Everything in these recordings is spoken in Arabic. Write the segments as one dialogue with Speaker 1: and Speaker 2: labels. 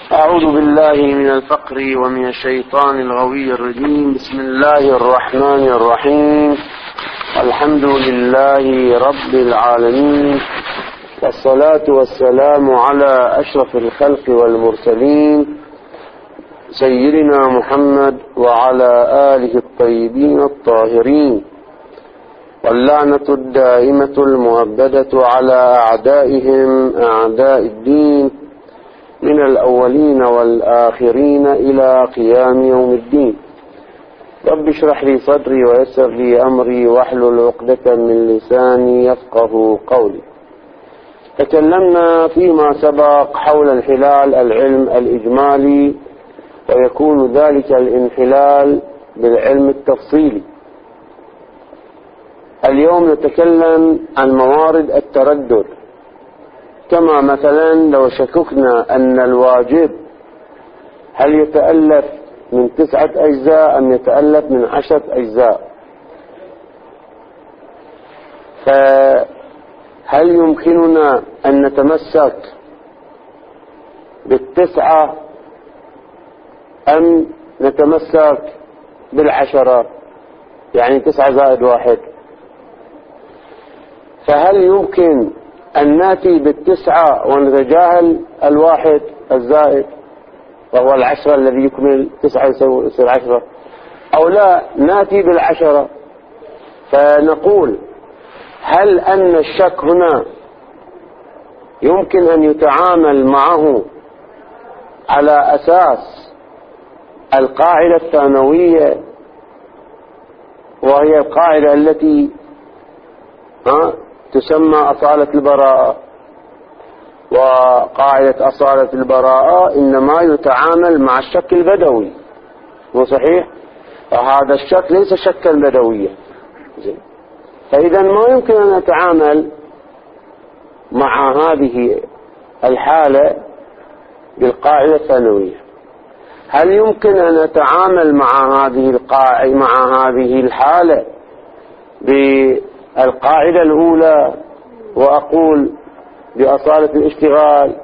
Speaker 1: أعوذ بالله من الفقر ومن الشيطان الغوي الرجيم. بسم الله الرحمن الرحيم. الحمد لله رب العالمين، والصلاة والسلام على أشرف الخلق والمرسلين سيدنا محمد وعلى آله الطيبين الطاهرين، واللعنة الدائمة المؤبدة على أعدائهم أعداء الدين من الأولين والآخرين إلى قيام يوم الدين. رب اشرح لي صدري ويسر لي أمري واحلل عقدة من لساني يفقه قولي. تكلمنا فيما سبق حول انحلال العلم الإجمالي، ويكون ذلك الانحلال بالعلم التفصيلي. اليوم نتكلم عن موارد التردد، كما مثلا لو شككنا أن الواجب هل يتألف من 9 أجزاء أم يتألف من 10 أجزاء، فهل يمكننا أن نتمسك بال9 أم نتمسك بال10، يعني 9 زائد 1؟ فهل يمكن أن نأتي بال9 ونتجاهل 1 الزائد وهو 10 الذي يكمل 9 يصير 10، أو لا نأتي بال10؟ فنقول هل أن الشك هنا يمكن أن يتعامل معه على أساس القاعدة الثانوية، وهي القاعدة التي تسمى أصالة البراءة، وقاعدة أصالة البراءة إنما يتعامل مع الشك البدوي، مو صحيح؟ فهذا الشك ليس شكا بدويا. فإذا ما يمكن أن نتعامل مع هذه الحالة بالقاعدة الثانوية. هل يمكن أن نتعامل مع هذه الحالة بالقاعدة الأولى وأقول بأصالة الاشتغال؟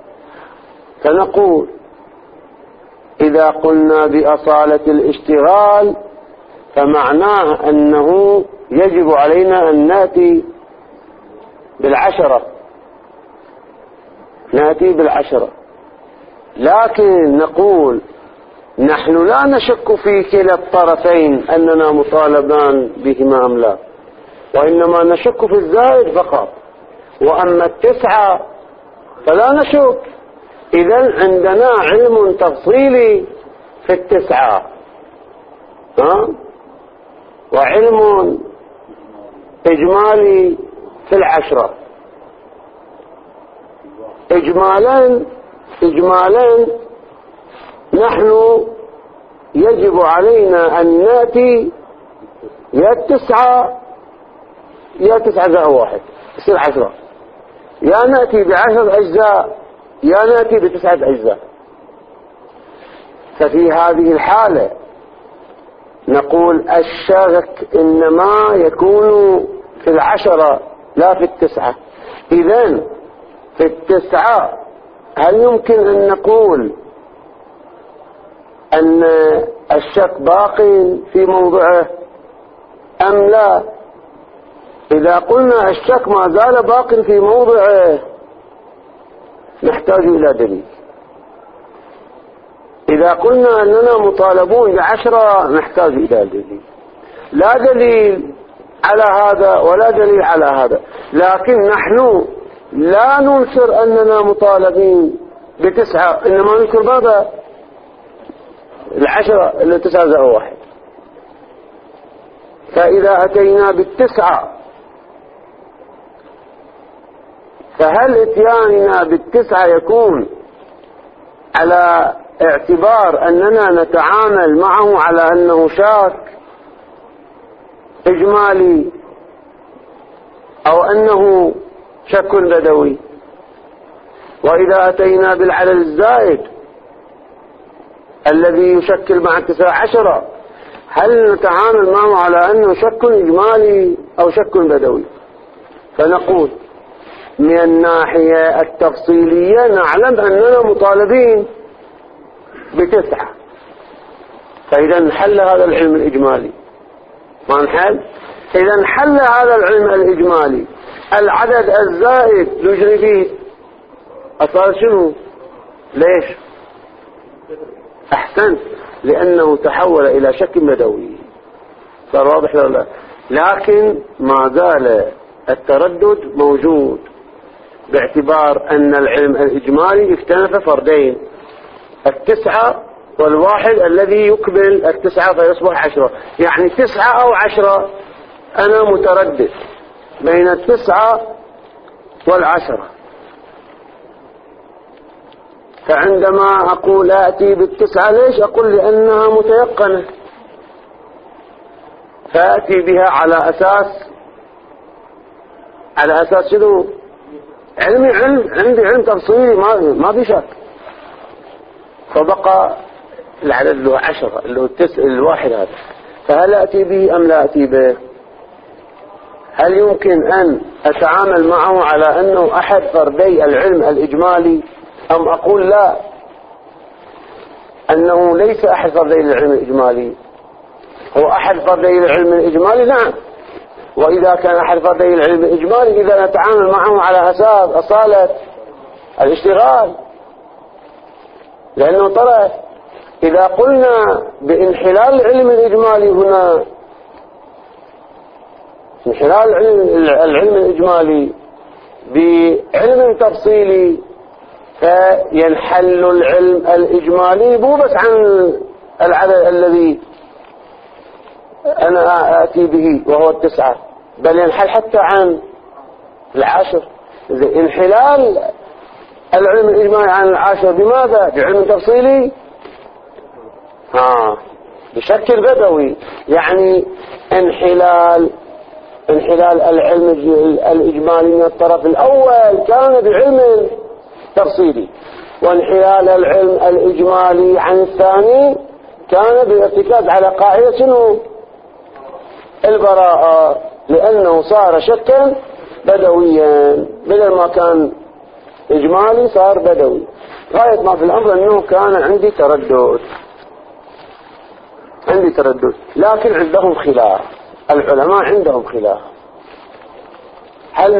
Speaker 1: فنقول إذا قلنا بأصالة الاشتغال فمعناه أنه يجب علينا أن نأتي بال10، لكن نقول نحن لا نشك في كلا الطرفين أننا مطالبان بهما أم لا، وإنما نشك في الزائد فقط، وأما 9 فلا نشك. إذن عندنا علم تفصيلي في 9 وعلم إجمالي في 10. إجمالا نحن يجب علينا أن نأتي يا 9 زائد 1 يصير 10، يا نأتي ب10 أجزاء يا نأتي ب9 أجزاء. ففي هذه الحالة نقول الشك إنما يكون في 10 لا في 9. إذن في 9 هل يمكن أن نقول أن الشك باق في موضعه أم لا؟ إذا قلنا الشك ما زال باق في موضعه نحتاج إلى دليل. إذا قلنا أننا مطالبون ب10 نحتاج إلى دليل. لا دليل على هذا ولا دليل على هذا، لكن نحن لا ننكر أننا مطالبين ب9، إنما ننكر ماذا؟ 10 اللي 9 زائد 1. فإذا أتينا بال9 فهل اتياننا بال9 يكون على اعتبار أننا نتعامل معه على أنه شك إجمالي أو أنه شك بدوي؟ وإذا أتينا بالعدد الزائد الذي يشكل مع 19 هل نتعامل معه على أنه شك إجمالي أو شك بدوي؟ فنقول من الناحية التفصيلية نعلم أننا مطالبين ب9. فإذا انحل هذا العلم الإجمالي. ما انحل؟ إذا انحل هذا العلم الإجمالي، العدد الزائد نجري به أصار شنو؟ ليش؟ أحسن، لأنه تحول إلى شك بدوي. صار واضح ولا لا؟ لكن ما زال التردد موجود، باعتبار أن العلم الإجمالي اكتنف فردين، 9 والواحد الذي يقبل 9 فيصبح 10. يعني 9 أو 10، أنا متردد بين 9 و10. فعندما أقول آتي بال9 ليش؟ أقول لأنها متيقنة، فأتي بها على أساس شنو؟ علمي، عندي علم تفصيلي ما في شك. فبقى العدد اللي هو 10 اللي هو الواحد هذا، فهل أتي به أم لا أتي به؟ هل يمكن أن أتعامل معه على أنه أحد فردي العلم الإجمالي، أم أقول لا، أنه ليس أحد فردي العلم الإجمالي، هو أحد فردي العلم الإجمالي؟ نعم. وإذا كان أحد فردي العلم الإجمالي إذا نتعامل معه على أساس أصالة الاشتغال، لأنه ترى إذا قلنا بانحلال العلم الإجمالي هنا، انحلال العلم الإجمالي بعلم تفصيلي، فينحل العلم الإجمالي مو بس عن العدد الذي أنا آتي به وهو 9، بل ينحل حتى عن 10. انحلال العلم الإجمالي عن 10 بماذا؟ بعلم تفصيلي؟ بشكل بدوي. يعني انحلال العلم الإجمالي من الطرف الأول كان بعلم تفصيلي، وانحلال العلم الإجمالي عن الثاني كان بالارتكاز على قاعدة شنو؟ البراءة، لأنه صار شكا بدويا، بدل ما كان إجمالي صار بدوي. غاية ما في الأمر أنه كان عندي تردد، لكن عندهم خلاف، العلماء عندهم خلاف. هل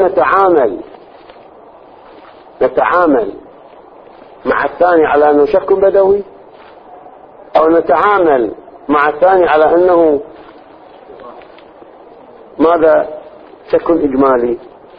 Speaker 1: نتعامل مع الثاني على أنه شك بدوي، أو نتعامل مع الثاني على أنه ماذا؟ شك إجمالي؟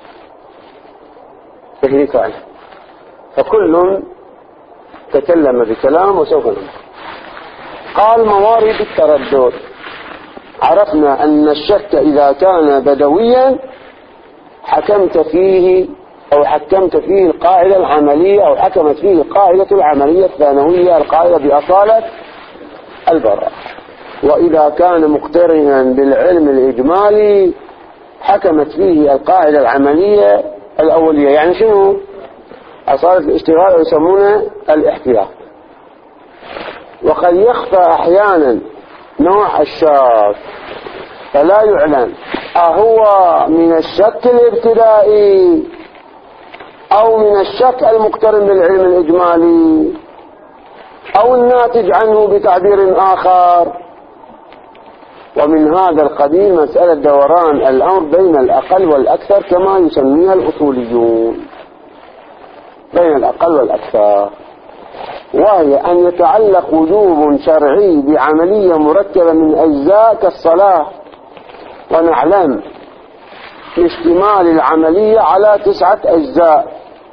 Speaker 1: فهي سؤال. فكل تكلم بكلام وسوف نمر. قال موارد التردد. عرفنا أن الشك إذا كان بدويا حكمت فيه القاعدة العملية، أو حكمت فيه القاعدة العملية الثانوية، القاعدة بأصالة البراءة. وإذا كان مقترنا بالعلم الإجمالي حكمت فيه القاعدة العملية الأولية. يعني شنو؟ أصالة الاشتغال يسمونه الاحتياط. وقد يخفى أحيانا نوع الشك، فلا يعلم أهو من الشك الابتدائي أو من الشك المقترن بالعلم الإجمالي أو الناتج عنه بتعبير آخر. ومن هذا القبيل مسألة دوران الأمر بين الأقل والأكثر كما يسميها الأصوليون، بين الأقل والأكثر، وهي أن يتعلق وجوب شرعي بعملية مركبة من أجزاء كالصلاة، ونعلم اشتمال العملية على 9 أجزاء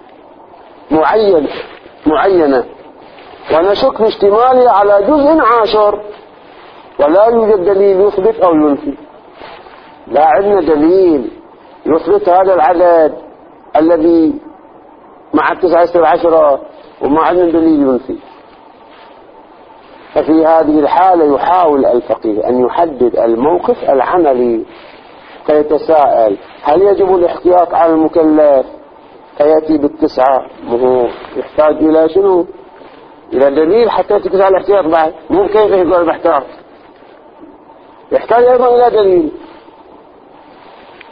Speaker 1: معينة، ونشك في اشتمالها على جزء 10، ولا يوجد دليل يثبت أو ينفي. لا عندنا دليل يثبت هذا العدد الذي مع 9 يصير 10، وما عندنا دليل ينفي. ففي هذه الحالة يحاول الفقيه أن يحدد الموقف العملي، فيتساءل هل يجب الاحتياط على المكلف؟ فيأتي بال9، يحتاج إلى شنو؟ إلى دليل حتى يتكس على الاحتياط بعد. مو كيف يقول بحتاط، يحتاج أيضا إلى دليل.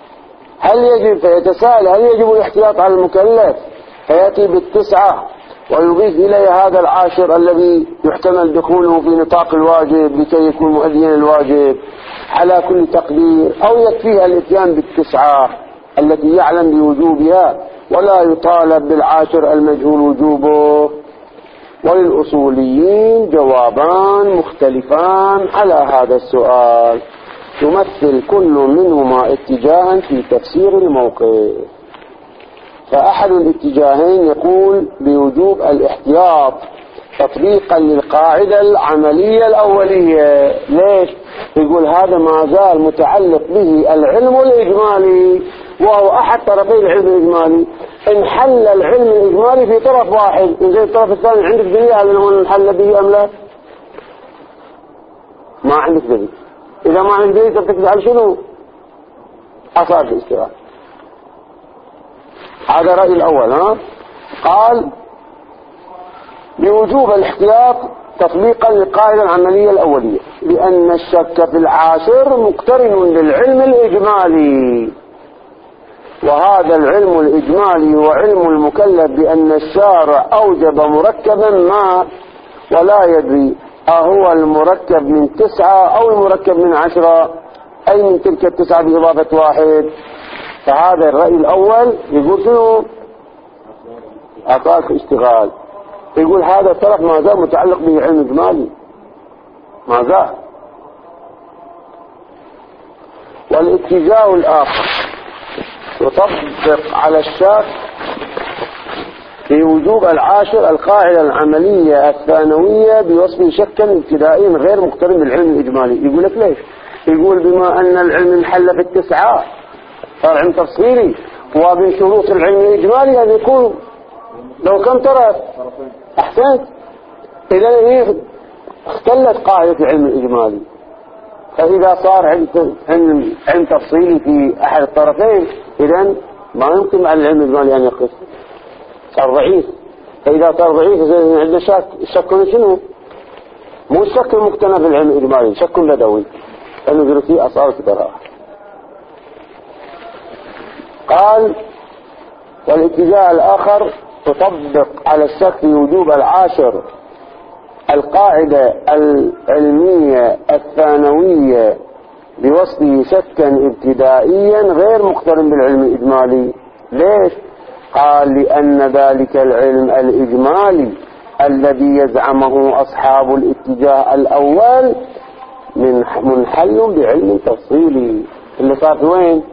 Speaker 1: هل يجب؟ فيتساءل هل يجب الاحتياط على المكلف؟ فيأتي بال9، ويضيف إليه هذا العاشر الذي يحتمل دخوله في نطاق الواجب لكي يكون مؤديا الواجب على كل تقدير، أو يكفيه الاتيان بالتسعة التي يعلم بوجوبها ولا يطالب بالعاشر المجهول وجوبه. وللأصوليين جوابان مختلفان على هذا السؤال، تمثل كل منهما اتجاها في تفسير الموقف. فأحد الاتجاهين يقول بوجوب الاحتياط تطبيقا للقاعدة العملية الأولية. ليش؟ يقول هذا ما زال متعلق به العلم الإجمالي، وهو أحد طرفي العلم الإجمالي. إن حل العلم الإجمالي في طرف واحد، إن زي الطرف الثاني عندك دليل على أنه انحل به أم لا؟ ما عندك دليل. إذا ما عندك دليل تبتكد على شنو؟ أصاب الاستواء. هذا رأي الأول. قال بوجوب الاحتياط تطبيقا للقاعدة العملية الأولية، لأن الشك في العاشر مقترن بالعلم الإجمالي، وهذا العلم الإجمالي هو علم المكلف بأن الشارع أوجب مركبا ما ولا يدري أهو المركب من 9 أو المركب من 10، أي من تلك 9 بإضافة واحد. فهذا الرأي الأول يقول شنو؟ أطاق اشتغال. يقول هذا الطرف ما زال متعلق به علم إجمالي، ما زال. والاتجاه الآخر يطبق على الشك في وجوب العاشر القاعدة العملية الثانوية بوصف شكا ابتدائيا غير مقترن بالعلم الإجمالي. يقول لك ليش؟ يقول بما أن العلم انحل في 9 صار علم تفصيلي، ومن شروط العلم الإجمالي أن يكون لو كم طرف. أحسنت. إذا اختلت قاعدة العلم الإجمالي، فإذا صار علم تفصيلي في أحد الطرفين إذن ما يمكن على العلم الإجمالي أن يقف، صار ضعيف. فإذا صار ضعيف عندنا شك. الشك هنا شنو؟ مو الشك المقتنع بالعلم الإجمالي، شك بدوي فنزل فيه أصالة براءة. قال والاتجاه الآخر تطبق على الشك في وجوب العاشر القاعدة العلمية الثانوية بوصفه شكا ابتدائيا غير مقترن بالعلم الإجمالي. ليش؟ قال لأن ذلك العلم الإجمالي الذي يزعمه أصحاب الاتجاه الأول منحل بعلم تفصيلي، اللي صار في وين؟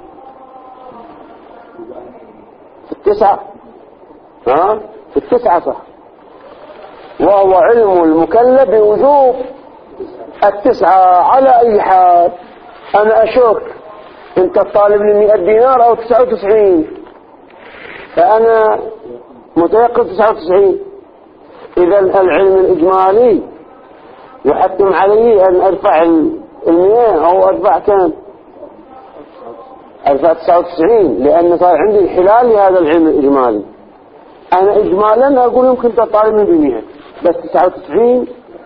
Speaker 1: في 9. في 9 صح. وهو علم المكلف بوجوب 9 على أي حال. أنا أشك أنت الطالب لي 100 دينار أو 99، فأنا متيقن 99. إذا العلم الإجمالي يحتم علي أن أدفع 100 أو أدفع كم؟ أدفع 99، لأن صار عندي حلال لهذا العلم الإجمالي. أنا إجمالا أقول يمكن تطالب من 100 بس 99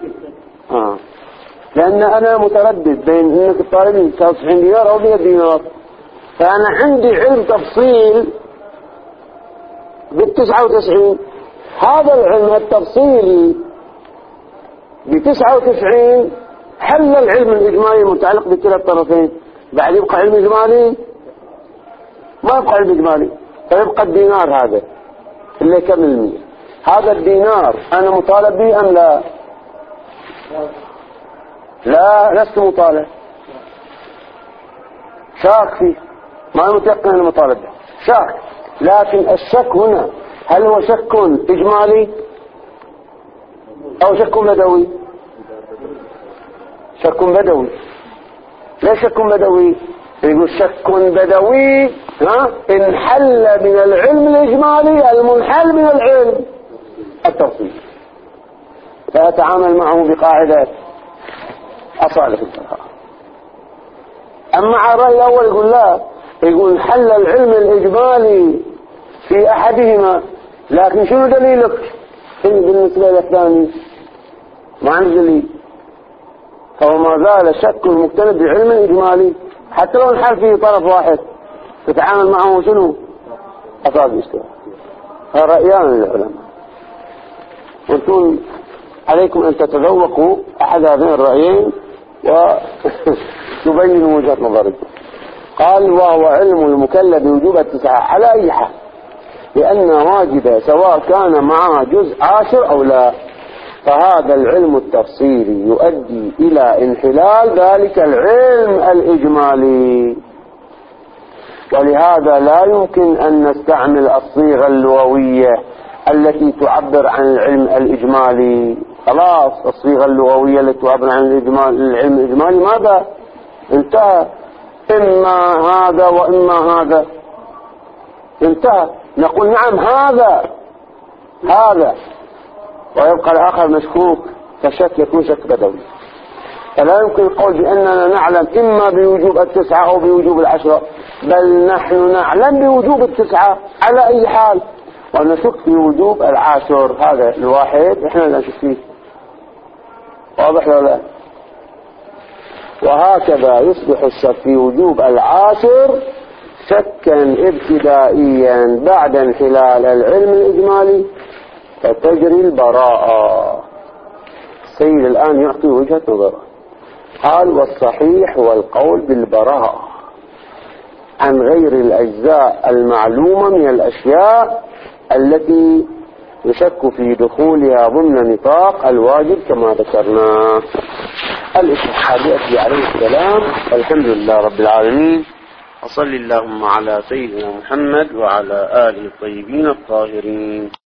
Speaker 1: لأن أنا متردد بين أنك تطالبني 99 دينار أو 100 دينار، فأنا عندي علم تفصيل بال99. هذا العلم التفصيلي ب99 حل العلم الإجمالي المتعلق بكلا الطرفين. بعد يبقى علم إجمالي؟ ما يبقى علم إجمالي، فيبقى الدينار هذا اللي كم 100. هذا الدينار أنا مطالب به أم لا؟ لا، لست مطالب، شاك فيه، ما متيقن أن مطالب به، شاك. لكن الشك هنا هل هو شك إجمالي أو شك بدوي؟ شك بدوي. ليش شك بدوي؟ يقول شك بدوي انحل من العلم الإجمالي المنحل من العلم التفصيلي، فأتعامل معه بقاعدة أصالة الفقه. أما على الرأي الأول يقول لا، يقول حل العلم الإجمالي في أحدهما، لكن شنو دليلك بالنسبة للثاني؟ ما عندي دليل. فهو ما زال شك مقتنع بعلم الإجمالي حتى لو انحل فيه طرف واحد، تتعامل معه شنو؟ أصاب الاشتراك. رأيان العلماء. وانتم عليكم أن تتذوقوا أحد هذين الرأيين وتبينوا وجهة نظركم. قال وهو علم المكلف بوجوب التسعة على أي حال، لأن واجب سواء كان معها جزء عاشر أو لا، فهذا العلم التفصيلي يؤدي إلى انحلال ذلك العلم الإجمالي، ولهذا لا يمكن أن نستعمل الصيغة اللغوية التي تعبر عن العلم الإجمالي. خلاص الصيغة اللغوية التي تعبر عن العلم الإجمالي ماذا؟ انتهى، إما هذا وإما هذا، انتهى. نقول نعم هذا ويبقى الآخر مشكوك، فشك يكون شك بدوي. فلا يمكن القول بأننا نعلم إما بوجوب التسعة أو بوجوب العشرة، بل نحن نعلم بوجوب التسعة على أي حال، ونشك في وجوب العاشر. هذا الواحد إحنا لا نشك فيه، واضح ولا لا؟ وهكذا يصبح الشك في وجوب العاشر شكا ابتدائيا بعد انحلال العلم الإجمالي، فتجري البراءة. السيد الآن يعطي وجهة نظر، قال والصحيح هو القول بالبراءة عن غير الأجزاء المعلومة من الأشياء التي يشك في دخولها ضمن نطاق الواجب كما ذكرنا. الإصحاح عليه السلام. الحمد لله رب العالمين، وصل اللهم على سيدنا محمد وعلى آله الطيبين الطاهرين.